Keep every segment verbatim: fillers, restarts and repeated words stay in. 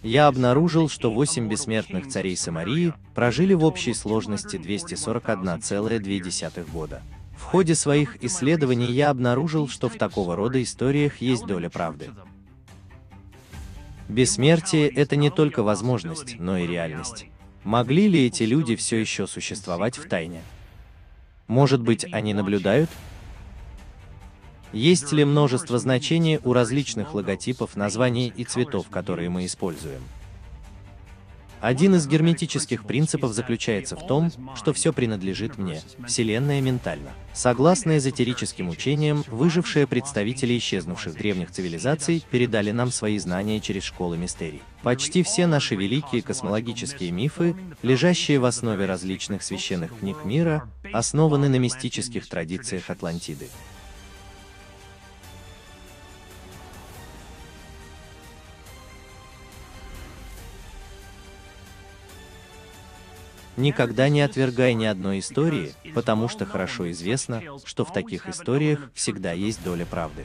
Я обнаружил, что восемь бессмертных царей Самарии прожили в общей сложности двести сорок один целых две десятых года. В ходе своих исследований я обнаружил, что в такого рода историях есть доля правды. Бессмертие – это не только возможность, но и реальность. Могли ли эти люди все еще существовать в тайне? Может быть, они наблюдают? Есть ли множество значений у различных логотипов, названий и цветов, которые мы используем? Один из герметических принципов заключается в том, что все принадлежит мне, Вселенная ментально. Согласно эзотерическим учениям, выжившие представители исчезнувших древних цивилизаций передали нам свои знания через школы мистерий. Почти все наши великие космологические мифы, лежащие в основе различных священных книг мира, основаны на мистических традициях Атлантиды. Никогда не отвергай ни одной истории, потому что хорошо известно, что в таких историях всегда есть доля правды.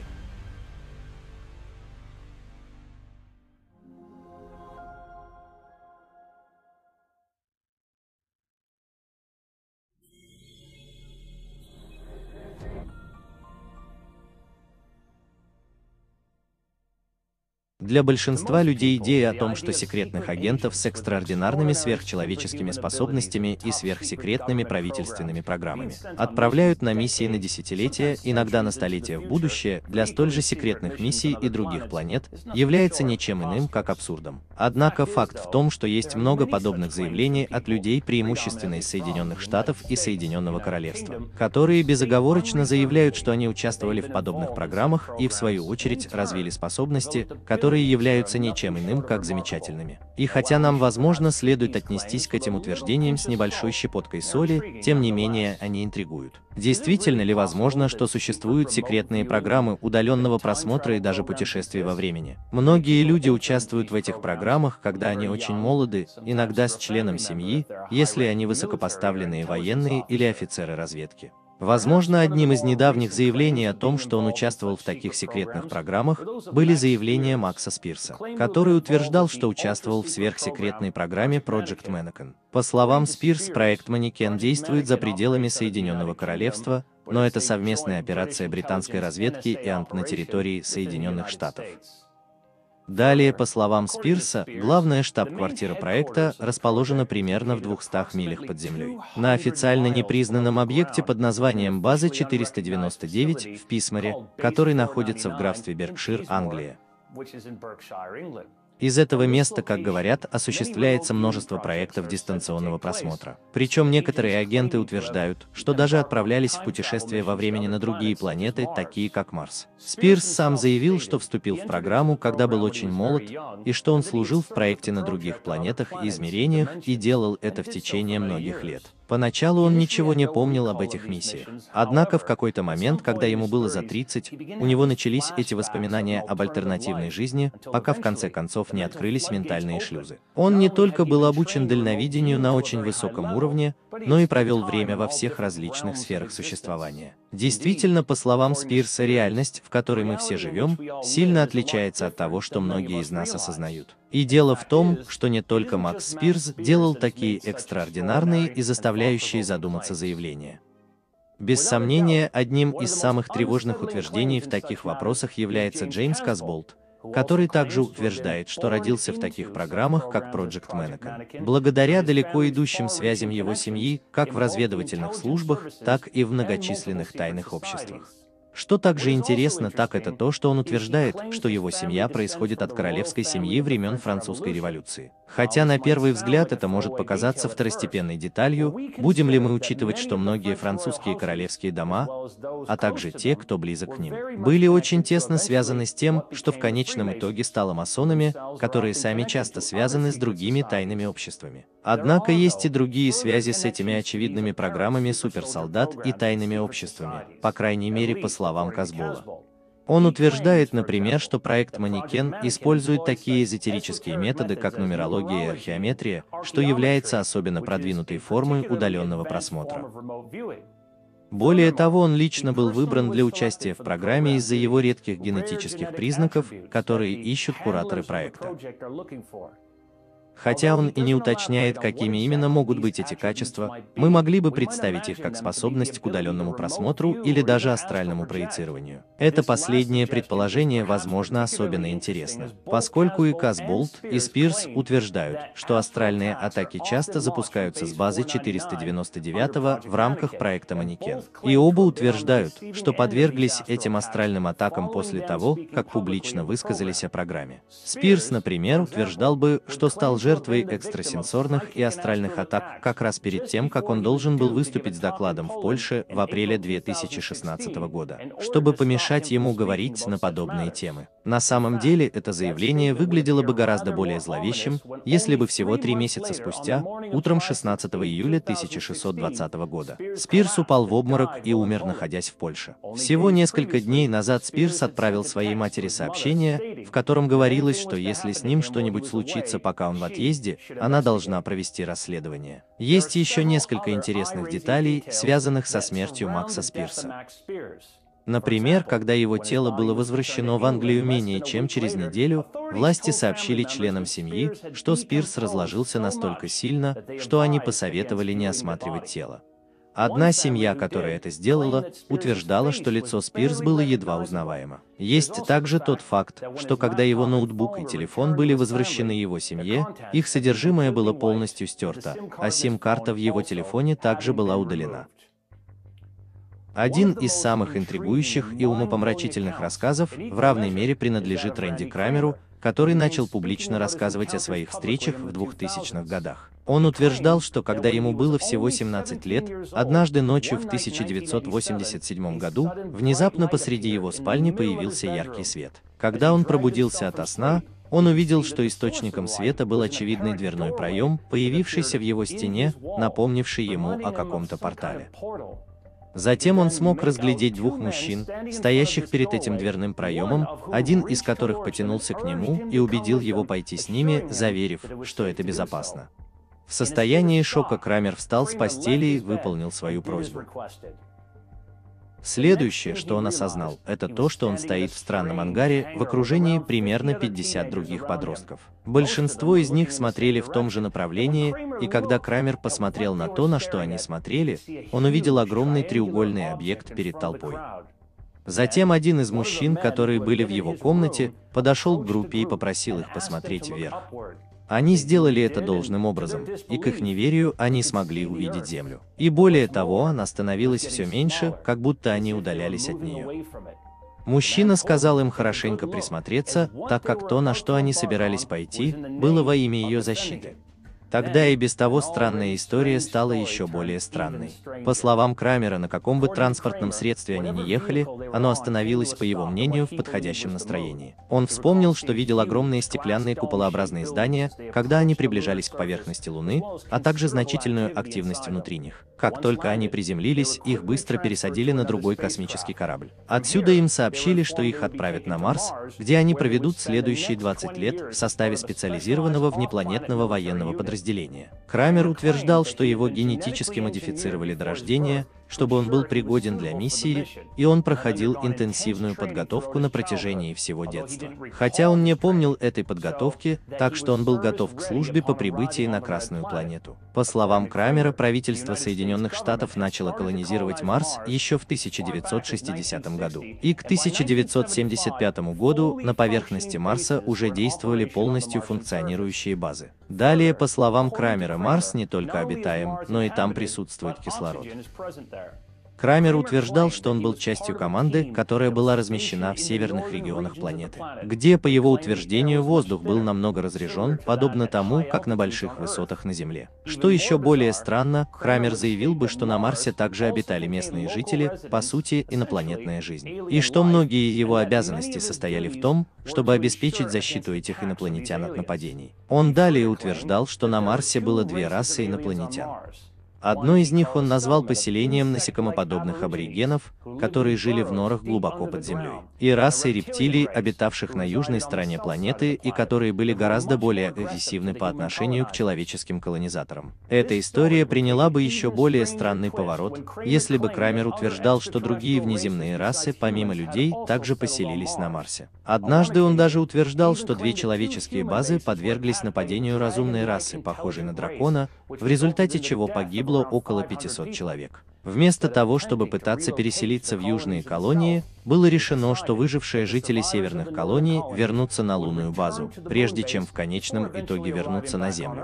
Для большинства людей идея о том, что секретных агентов с экстраординарными сверхчеловеческими способностями и сверхсекретными правительственными программами отправляют на миссии на десятилетия, иногда на столетия в будущее, для столь же секретных миссий и других планет, является ничем иным, как абсурдом. Однако факт в том, что есть много подобных заявлений от людей преимущественно из Соединенных Штатов и Соединенного Королевства, которые безоговорочно заявляют, что они участвовали в подобных программах и, в свою очередь, развили способности, которые которые являются ничем иным, как замечательными. И хотя нам, возможно, следует отнестись к этим утверждениям с небольшой щепоткой соли, тем не менее они интригуют. Действительно ли возможно, что существуют секретные программы удаленного просмотра и даже путешествий во времени? Многие люди участвуют в этих программах, когда они очень молоды, иногда с членом семьи, если они высокопоставленные военные или офицеры разведки. Возможно, одним из недавних заявлений о том, что он участвовал в таких секретных программах, были заявления Макса Спирса, который утверждал, что участвовал в сверхсекретной программе Project Mannequin. По словам Спирс, проект Манекен действует за пределами Соединенного Королевства, но это совместная операция британской разведки и АНП на территории Соединенных Штатов. Далее, по словам Спирса, главная штаб-квартира проекта расположена примерно в двухстах милях под землей, на официально непризнанном объекте под названием База четыреста девяносто девять в Писмаре, который находится в графстве Беркшир, Англия. Из этого места, как говорят, осуществляется множество проектов дистанционного просмотра. Причем некоторые агенты утверждают, что даже отправлялись в путешествия во времени на другие планеты, такие как Марс. Спирс сам заявил, что вступил в программу, когда был очень молод, и что он служил в проекте на других планетах и измерениях и делал это в течение многих лет. Поначалу он ничего не помнил об этих миссиях. Однако в какой-то момент, когда ему было за тридцать, у него начались эти воспоминания об альтернативной жизни, пока в конце концов не открылись ментальные шлюзы. Он не только был обучен дальновидению на очень высоком уровне, но и провел время во всех различных сферах существования. Действительно, по словам Спирса, реальность, в которой мы все живем, сильно отличается от того, что многие из нас осознают. И дело в том, что не только Макс Спирс делал такие экстраординарные и заставляющие задуматься заявления. Без сомнения, одним из самых тревожных утверждений в таких вопросах является Джеймс Казболт, который также утверждает, что родился в таких программах, как Project Mannequin, благодаря далеко идущим связям его семьи, как в разведывательных службах, так и в многочисленных тайных обществах. Что также интересно, так это то, что он утверждает, что его семья происходит от королевской семьи времен Французской революции. Хотя на первый взгляд это может показаться второстепенной деталью, будем ли мы учитывать, что многие французские королевские дома, а также те, кто близок к ним, были очень тесно связаны с тем, что в конечном итоге стало масонами, которые сами часто связаны с другими тайными обществами. Однако есть и другие связи с этими очевидными программами суперсолдат и тайными обществами, по крайней мере по словам Казбола. Он утверждает, например, что проект Манекен использует такие эзотерические методы, как нумерология и археометрия, что является особенно продвинутой формой удаленного просмотра. Более того, он лично был выбран для участия в программе из-за его редких генетических признаков, которые ищут кураторы проекта. Хотя он и не уточняет, какими именно могут быть эти качества, мы могли бы представить их как способность к удаленному просмотру или даже астральному проецированию. Это последнее предположение, возможно, особенно интересно, поскольку и Казболт, и Спирс утверждают, что астральные атаки часто запускаются с базы четыреста девяносто девятого в рамках проекта «Манекен». И оба утверждают, что подверглись этим астральным атакам после того, как публично высказались о программе. Спирс, например, утверждал бы, что стал жертвой экстрасенсорных и астральных атак как раз перед тем, как он должен был выступить с докладом в Польше в апреле две тысячи шестнадцатого года, чтобы помешать ему говорить на подобные темы. На самом деле, это заявление выглядело бы гораздо более зловещим, если бы всего три месяца спустя, утром шестнадцатого июля тысяча шестьсот двадцатого года, Спирс упал в обморок и умер, находясь в Польше. Всего несколько дней назад Спирс отправил своей матери сообщение, в котором говорилось, что если с ним что-нибудь случится, пока он в отъезде, она должна провести расследование. Есть еще несколько интересных деталей, связанных со смертью Макса Спирса. Например, когда его тело было возвращено в Англию менее чем через неделю, власти сообщили членам семьи, что Спирс разложился настолько сильно, что они посоветовали не осматривать тело. Одна семья, которая это сделала, утверждала, что лицо Спирс было едва узнаваемо. Есть также тот факт, что когда его ноутбук и телефон были возвращены его семье, их содержимое было полностью стерто, а сим-карта в его телефоне также была удалена. Один из самых интригующих и умопомрачительных рассказов в равной мере принадлежит Рэнди Крамеру, который начал публично рассказывать о своих встречах в двухтысячных годах. Он утверждал, что когда ему было всего семнадцать лет, однажды ночью в тысяча девятьсот восемьдесят седьмом году, внезапно посреди его спальни появился яркий свет. Когда он пробудился ото сна, он увидел, что источником света был очевидный дверной проем, появившийся в его стене, напомнивший ему о каком-то портале. Затем он смог разглядеть двух мужчин, стоящих перед этим дверным проемом, один из которых потянулся к нему и убедил его пойти с ними, заверив, что это безопасно. В состоянии шока Крамер встал с постели и выполнил свою просьбу. Следующее, что он осознал, это то, что он стоит в странном ангаре в окружении примерно пятидесяти других подростков. Большинство из них смотрели в том же направлении, и когда Крамер посмотрел на то, на что они смотрели, он увидел огромный треугольный объект перед толпой. Затем один из мужчин, которые были в его комнате, подошел к группе и попросил их посмотреть вверх. Они сделали это должным образом, и к их неверию они смогли увидеть землю. И более того, она становилась все меньше, как будто они удалялись от нее. Мужчина сказал им хорошенько присмотреться, так как то, на что они собирались пойти, было во имя ее защиты. Тогда и без того странная история стала еще более странной. По словам Крамера, на каком бы транспортном средстве они ни ехали, оно остановилось, по его мнению, в подходящем настроении. Он вспомнил, что видел огромные стеклянные куполообразные здания, когда они приближались к поверхности Луны, а также значительную активность внутри них. Как только они приземлились, их быстро пересадили на другой космический корабль. Отсюда им сообщили, что их отправят на Марс, где они проведут следующие двадцать лет в составе специализированного внепланетного военного подразделения. Крамер утверждал, что его генетически модифицировали до рождения, чтобы он был пригоден для миссии, и он проходил интенсивную подготовку на протяжении всего детства. Хотя он не помнил этой подготовки, так что он был готов к службе по прибытии на Красную планету. По словам Крамера, правительство Соединенных Штатов начало колонизировать Марс еще в тысяча девятьсот шестидесятом году. И к тысяча девятьсот семьдесят пятому году на поверхности Марса уже действовали полностью функционирующие базы. Далее, по словам Крамера, Марс не только обитаем, но и там присутствует кислород. Крамер утверждал, что он был частью команды, которая была размещена в северных регионах планеты, где, по его утверждению, воздух был намного разрежен, подобно тому, как на больших высотах на Земле. Что еще более странно, Крамер заявил бы, что на Марсе также обитали местные жители, по сути, инопланетная жизнь, и что многие его обязанности состояли в том, чтобы обеспечить защиту этих инопланетян от нападений. Он далее утверждал, что на Марсе было две расы инопланетян. Одно из них он назвал поселением насекомоподобных аборигенов, которые жили в норах глубоко под землей, и расой рептилий, обитавших на южной стороне планеты и которые были гораздо более агрессивны по отношению к человеческим колонизаторам. Эта история приняла бы еще более странный поворот, если бы Крамер утверждал, что другие внеземные расы, помимо людей, также поселились на Марсе. Однажды он даже утверждал, что две человеческие базы подверглись нападению разумной расы, похожей на дракона, в результате чего погибло около пятисот человек. Вместо того, чтобы пытаться переселиться в южные колонии, было решено, что выжившие жители северных колоний вернутся на лунную базу, прежде чем в конечном итоге вернуться на Землю.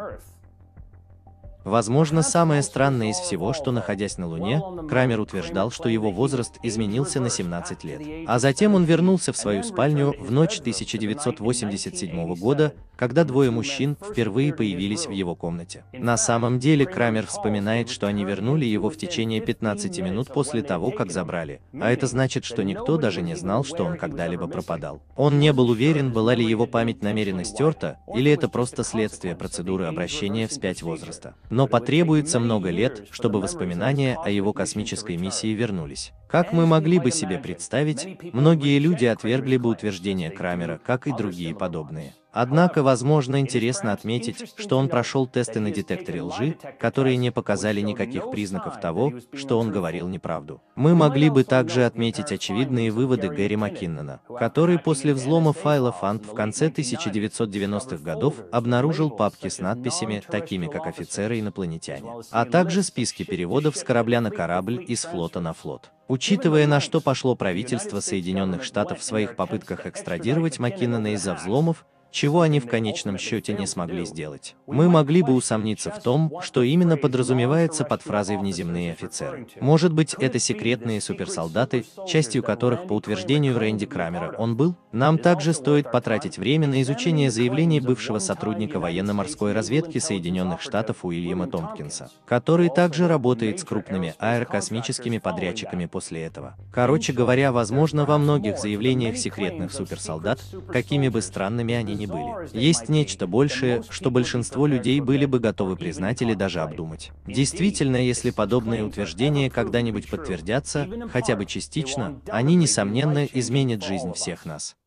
Возможно, самое странное из всего, что, находясь на Луне, Крамер утверждал, что его возраст изменился на семнадцать лет. А затем он вернулся в свою спальню в ночь тысяча девятьсот восемьдесят седьмого года, когда двое мужчин впервые появились в его комнате. На самом деле, Крамер вспоминает, что они вернули его в течение пятнадцати минут после того, как забрали, а это значит, что никто даже не знал, что он когда-либо пропадал. Он не был уверен, была ли его память намеренно стерта, или это просто следствие процедуры обращения вспять возраста. Но потребуется много лет, чтобы воспоминания о его космической миссии вернулись. Как мы могли бы себе представить, многие люди отвергли бы утверждение Крамера, как и другие подобные. Однако, возможно, интересно отметить, что он прошел тесты на детекторе лжи, которые не показали никаких признаков того, что он говорил неправду. Мы могли бы также отметить очевидные выводы Гэри Маккиннона, который после взлома файла Фант в конце тысяча девятьсот девяностых годов обнаружил папки с надписями, такими как «Офицеры инопланетяне», а также списки переводов с корабля на корабль и с флота на флот. Учитывая, на что пошло правительство Соединенных Штатов в своих попытках экстрадировать Маккиннона из-за взломов, чего они в конечном счете не смогли сделать, мы могли бы усомниться в том, что именно подразумевается под фразой «внеземные офицеры». Может быть, это секретные суперсолдаты, частью которых, по утверждению Рэнди Крамера, он был? Нам также стоит потратить время на изучение заявлений бывшего сотрудника военно-морской разведки Соединенных Штатов Уильяма Томпкинса, который также работает с крупными аэрокосмическими подрядчиками после этого. Короче говоря, возможно, во многих заявлениях секретных суперсолдат, какими бы странными они ни были, есть нечто большее, что большинство людей были бы готовы признать или даже обдумать. Действительно, если подобные утверждения когда-нибудь подтвердятся, хотя бы частично, они, несомненно, изменят жизнь всех нас.